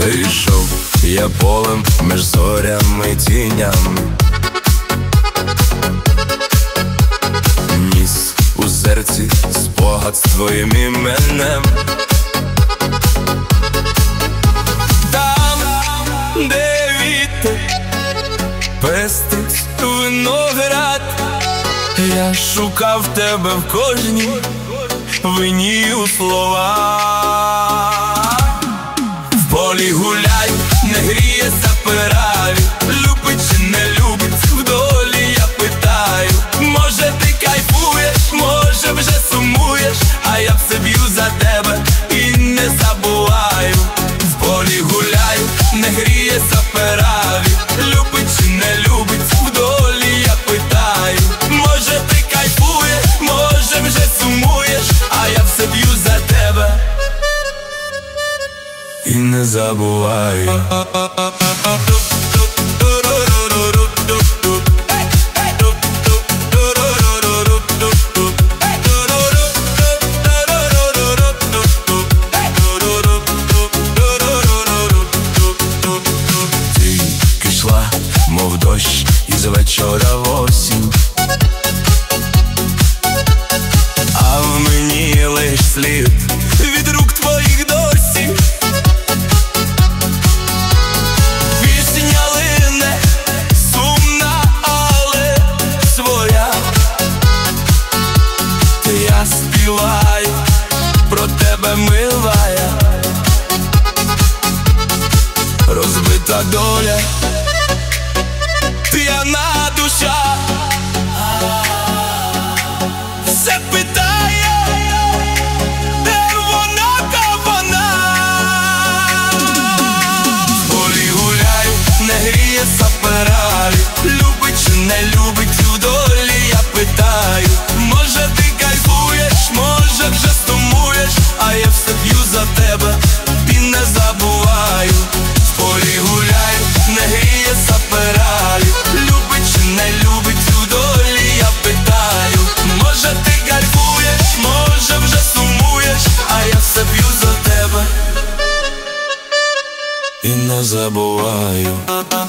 Ішов я полем між зорями й тінями, ніс у серці спогад з твоїм іменем. Там, де вітер пестить виноград, я шукав тебе в кожній вині у словах. В полі гуляю, не гріє запираю, любить чи не любить, в долі я питаю. Може ти кайфуєш, може вже сумуєш, а я все б'ю за тебе і не забуваю. В полі гуляю, не гріє запираю, любить чи не любить, в долі я питаю. Може ти кайфуєш, може вже сумуєш, а я все б'ю за тебе і не забуваю. Ти пішла, мов дощ із вечора в осінь, а в мені лиш слід від рук твоїх досі. Пісня лине сумна, але своя. Я співаю про тебе, милая, розбита доля, п'яна душа. Все питає, де вона, та вона. В полі гуляю, не гріє запираю, любить чи не любить, в долі я питаю. Може ти кайфуєш, може вже сумуєш, а я все б'ю за тебе і не забуваю. В полі гуляю, не гріє запираю, любить чи не любить, в долі я питаю. Може ти кайфуєш, може вже сумуєш, а я все б'ю за тебе і не забуваю.